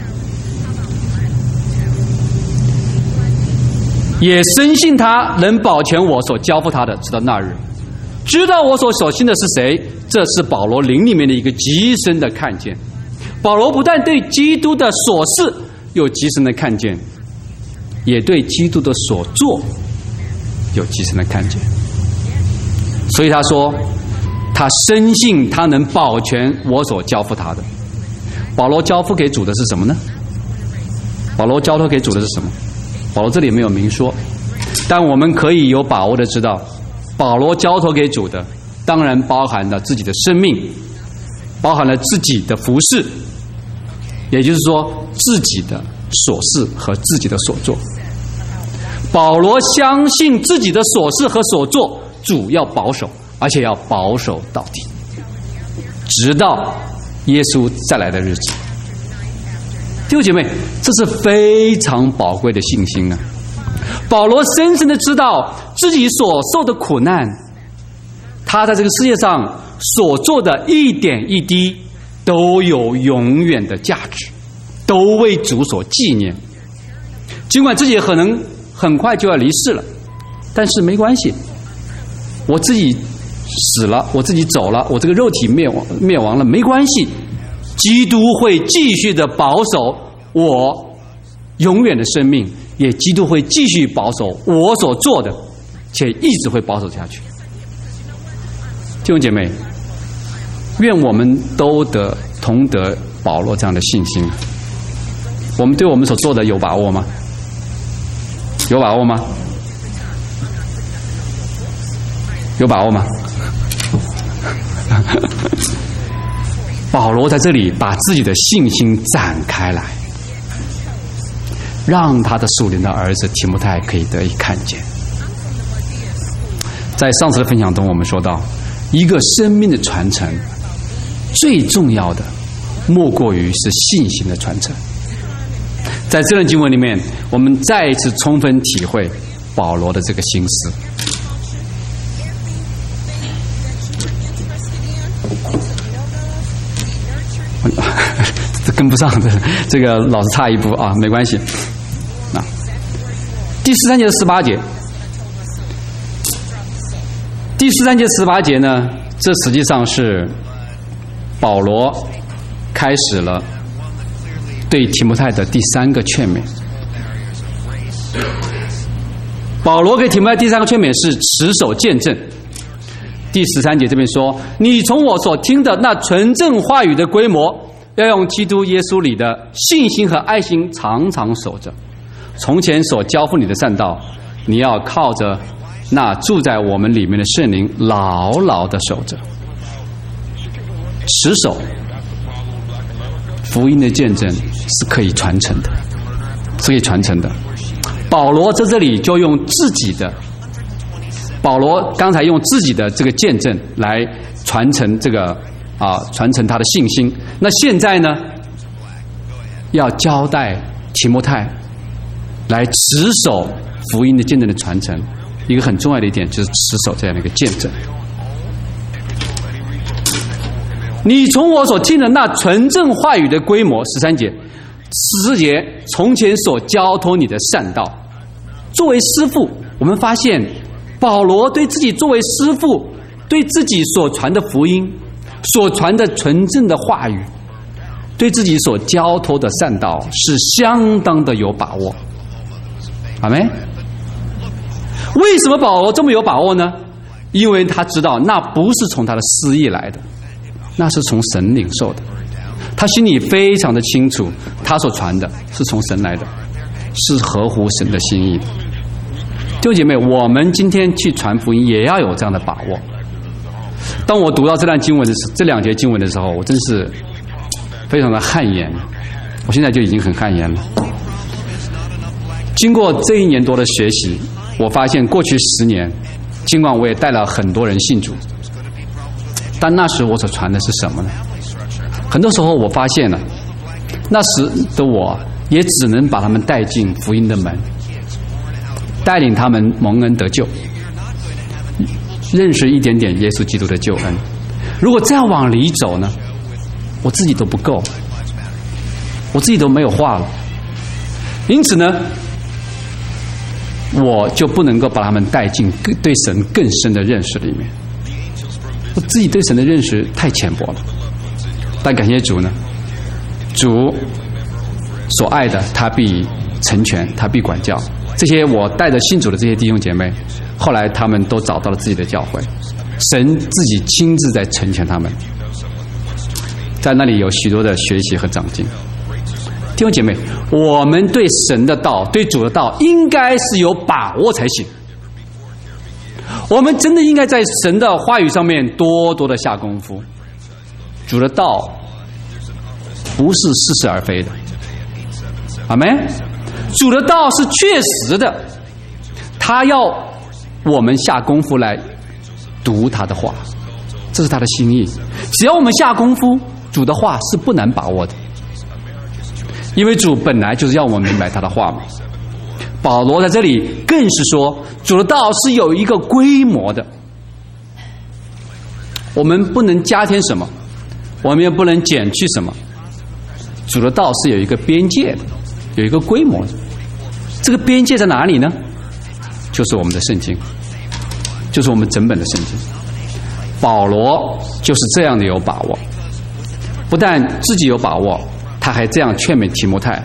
Speaker 1: 也深信他能保全我所交付他的，直到那日。知道我所信的是谁，这是保罗灵里面的一个极深的看见。 保罗不但对基督的所事有极深的看见，也对基督的所做有极深的看见。所以他说，他深信他能保全我所交付他的。保罗交付给主的是什么呢？保罗交托给主的是什么？保罗这里没有明说，但我们可以有把握的知道，保罗交托给主的当然包含了自己的生命，包含了自己的服事，也就是说自己的所事和自己的所做。保罗相信自己的所事和所做主要保守，而且要保守到底，直到耶稣再来的日子。弟兄姐妹，这是非常宝贵的信心啊！保罗深深的知道自己所受的苦难，他在这个世界上所做的一点一滴都有永远的价值，都为主所纪念。尽管自己可能很快就要离世了，但是没关系，我自己死了，我自己走了，我这个肉体灭亡了，没关系，基督会继续的保守我永远的生命，也基督会继续保守我所做的，且一直会保守下去。弟兄姐妹，愿我们都同得保罗这样的信心。我们对我们所做的有把握吗？有把握吗？有把握吗？保罗在这里把自己的信心展开来，让他的属灵的儿子提摩太可以得以看见。在上次的分享中，我们说到，一个生命的传承，最重要的莫过于是信心的传承。在这段经文里面，我们再一次充分体会保罗的这个心思。这跟不上的，这个老是差一步啊，没关系。第13节18节，第13节18节呢，这实际上是保罗开始了对提摩太的第3个劝勉。保罗给提摩太第3个劝勉是持守见证。第13节这边说，你从我所听的那纯正话语的规模，要用基督耶稣里的信心和爱心常常守着。从前所交付你的善道，你要靠着那住在我们里面的圣灵牢牢地守着。持守福音的见证是可以传承的，是可以传承的。保罗在这里就用自己的，保罗刚才用自己的这个见证来传承这个传承他的信心。那现在呢，要交代提摩太来持守福音的见证的传承，一个很重要的一点就是持守这样的一个见证。你从我所听的那纯正话语的规模，13节，14节，从前所交托你的善道。作为师父，我们发现保罗对自己作为师父，对自己所传的福音，所传的纯正的话语，对自己所交托的善道是相当的有把握。阿们。为什么保罗这么有把握呢？因为他知道那不是从他的私意来的，那是从神领受的。他心里非常的清楚，他所传的是从神来的，是合乎神的心意的。弟兄姐妹，我们今天去传福音也要有这样的把握。当我读到这2节经文的时候，我真是非常的汗颜，我现在就已经很汗颜了。经过这1年多的学习，我发现过去10年，尽管我也带了很多人信主，但那时我所传的是什么呢？很多时候我发现了，那时的我也只能把他们带进福音的门，带领他们蒙恩得救，认识一点点耶稣基督的救恩。如果这样往里走呢，我自己都不够，我自己都没有话了。因此呢，我就不能够把他们带进对神更深的认识里面。我自己对神的认识太浅薄了。但感谢主呢， 主所爱的，他必成全，他必管教。这些我带着信主的这些弟兄姐妹，后来他们都找到了自己的教会，神自己亲自在成全他们，在那里有许多的学习和长进。弟兄姐妹，我们对神的道，对主的道，应该是有把握才行。我们真的应该在神的话语上面多多的下功夫。主的道不是似是而非的，阿们。主的道是确实的，他要我们下功夫来读他的话，这是他的心意。只要我们下功夫，主的话是不难把握的，因为主本来就是要我们明白他的话嘛。保罗在这里更是说，主的道是有一个规模的，我们不能加添什么，我们也不能减去什么。主的道是有一个边界的，有一个规模的。这个边界在哪里呢？就是我们的圣经，就是我们整本的圣经。保罗就是这样的有把握，不但自己有把握，他还这样劝勉提摩太。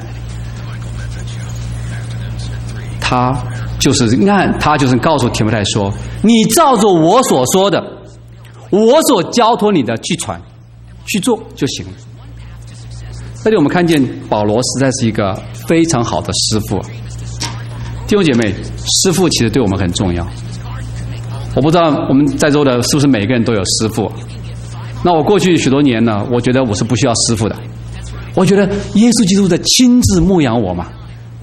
Speaker 1: 他就是告诉提摩太说，你照着我所说的，我所交托你的去传去做就行了。这里我们看见保罗实在是一个非常好的师父。弟兄姐妹，师父其实对我们很重要。我不知道我们在座的是不是每个人都有师父。那我过去许多年呢，我觉得我是不需要师父的。我觉得耶稣基督的亲自牧养我嘛，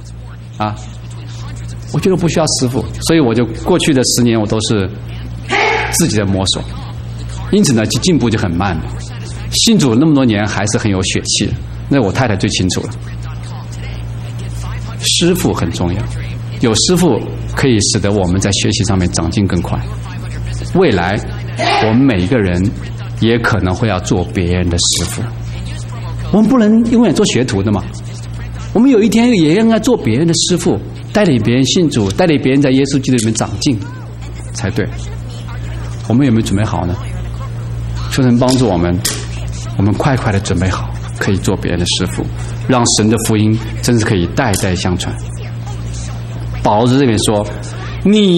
Speaker 1: 我觉得不需要师父，所以我就过去的10年我都是自己在摸索，因此呢进步就很慢。信主那么多年还是很有血气，那我太太最清楚了。师父很重要，有师父可以使得我们在学习上面长进更快。未来我们每一个人也可能会要做别人的师父，我们不能永远做学徒的嘛，我们有一天也应该做别人的师父，带领别人信主，带领别人在耶稣基督里面长进才对。我们有没有准备好呢？求神帮助我们快快的准备好，可以做别人的师父，让神的福音真是可以代代相传。保罗在这边说，你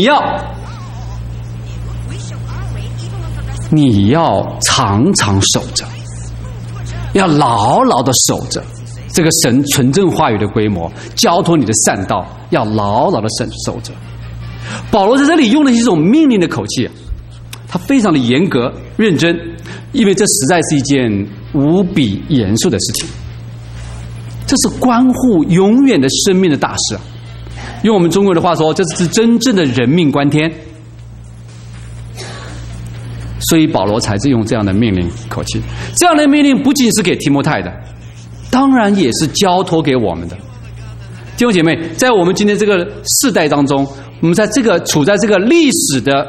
Speaker 1: 要常常守着，要牢牢的守着这个神纯正话语的规模，交托你的善道，要牢牢的守着。保罗在这里用的是一种命令的口气，他非常的严格认真，因为这实在是一件无比严肃的事情，这是关乎永远的生命的大事。用我们中国的话说，这是真正的人命关天。所以保罗才是用这样的命令口气。这样的命令不仅是给提摩太的，当然也是交托给我们的。弟兄姐妹，在我们今天这个世代当中，我们在这个处在这个历史的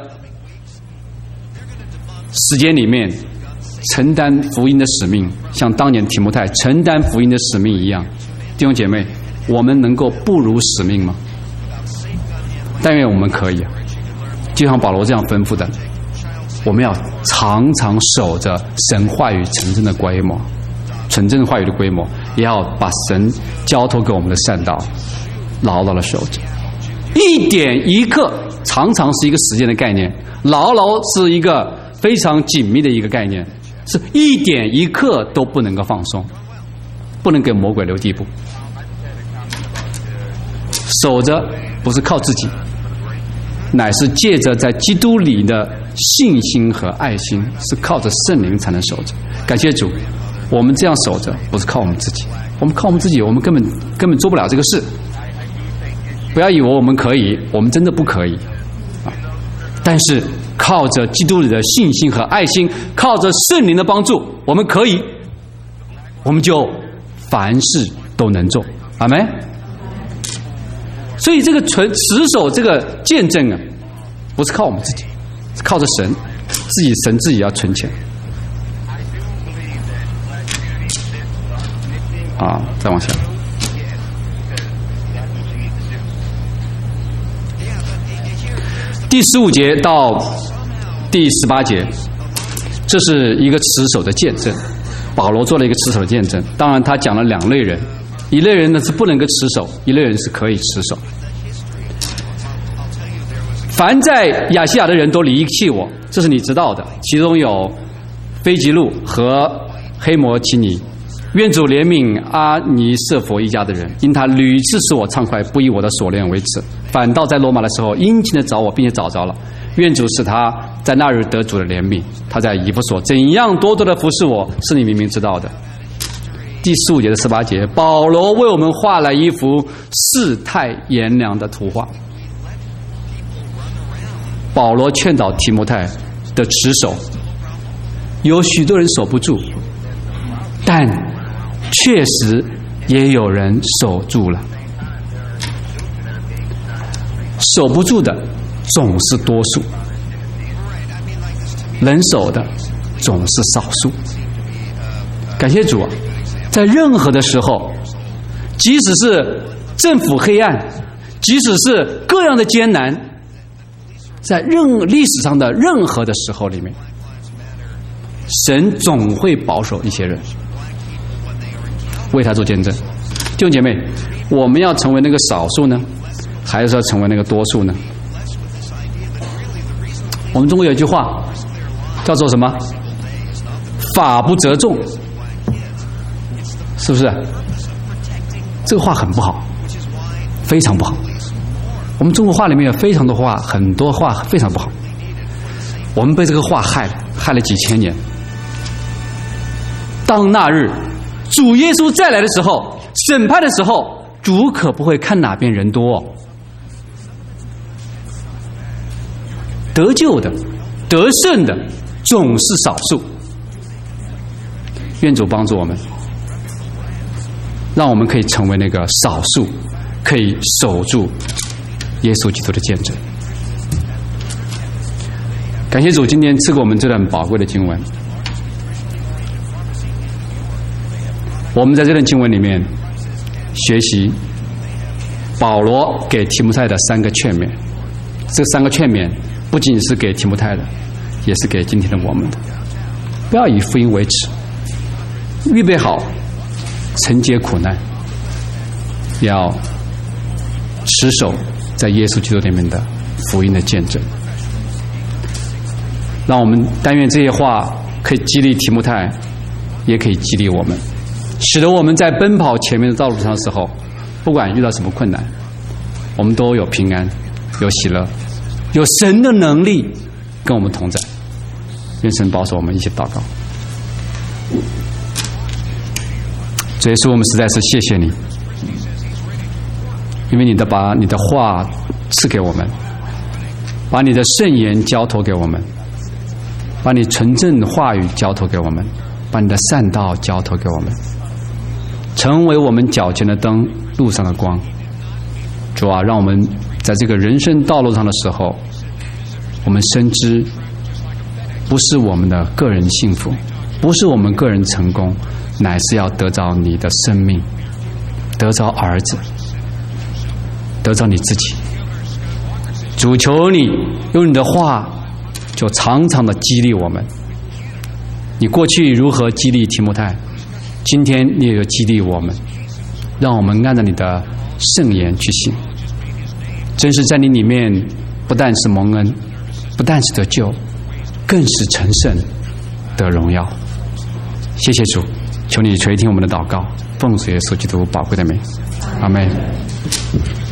Speaker 1: 时间里面，承担福音的使命，像当年提摩太承担福音的使命一样。弟兄姐妹，我们能够不辱使命吗？但愿我们可以，就像保罗这样吩咐的，我们要常常守着神话语纯正的规模，纯正话语的规模，也要把神交托给我们的善道牢牢的守着。一点一刻常常是一个时间的概念，牢牢是一个非常紧密的一个概念，是一点一刻都不能够放松，不能给魔鬼留地步。守着不是靠自己，乃是借着在基督里的信心和爱心，是靠着圣灵才能守着。感谢主，我们这样守着不是靠我们自己，我们靠我们自己，我们根本做不了这个事。不要以为我们可以，我们真的不可以但是靠着基督里的信心和爱心，靠着圣灵的帮助，我们可以，我们就凡事都能做。阿们。所以这个持守这个见证啊，不是靠我们自己，是靠着神自己要存钱再往下。第15节到第18节，这是一个持守的见证。 保罗做了一个持守的见证。当然他讲了两类人，一类人呢是不能够持守，一类人是可以持守。凡在亚细亚的人都离弃我，这是你知道的，其中有腓吉路和黑摩奇尼。愿主怜悯阿尼色弗一家的人，因他屡次使我畅快，不以我的所恋为耻，反倒在罗马的时候殷勤的找我，并且找着了。愿主使他在那日得主的怜悯。他在以弗所怎样多多的服侍我，是你明明知道的。第15节的18节，保罗为我们画了一幅世态炎凉的图画。保罗劝导提摩太的持守，有许多人守不住，但确实也有人守住了。守不住的总是多数，能守的总是少数。感谢主啊，在任何的时候，即使是政府黑暗，即使是各样的艰难，在历史上的任何的时候里面，神总会保守一些人，为他做见证。弟兄姐妹，我们要成为那个少数呢，还是要成为那个多数呢？我们中国有一句话叫做什么？法不责众，是不是？这个话很不好，非常不好。我们中国话里面有非常多话，很多话非常不好。我们被这个话害了几千年。当那日主耶稣再来的时候，审判的时候，主可不会看哪边人多，得救的得胜的总是少数。愿主帮助我们，让我们可以成为那个少数，可以守住耶稣基督的见证。感谢主今天赐给我们这段宝贵的经文。我们在这段经文里面学习保罗给提摩太的3个劝勉。这3个劝勉不仅是给提摩太的，也是给今天的我们的。不要以福音为耻，预备好承接苦难，要持守在耶稣基督里面的福音的见证。让我们但愿这些话可以激励提摩太，也可以激励我们，使得我们在奔跑前面的道路上的时候，不管遇到什么困难，我们都有平安，有喜乐，有神的能力跟我们同在。愿神保守我们，一起祷告。主耶稣，我们实在是谢谢你，因为你把你的话赐给我们，把你的圣言交托给我们，把你纯正的话语交托给我们，把你的善道交托给我们，成为我们脚前的灯，路上的光。主啊，让我们在这个人生道路上的时候，我们深知不是我们的个人幸福，不是我们个人成功，乃是要得着你的生命，得着儿子，得着你自己。主，求你用你的话就常常的激励我们。你过去如何激励提摩太，今天你也有激励我们，让我们按照你的圣言去行。真是在你里面，不但是蒙恩，不但是得救，更是成圣得荣耀。谢谢主，求你垂听我们的祷告，奉主耶稣基督宝贵的名，阿们。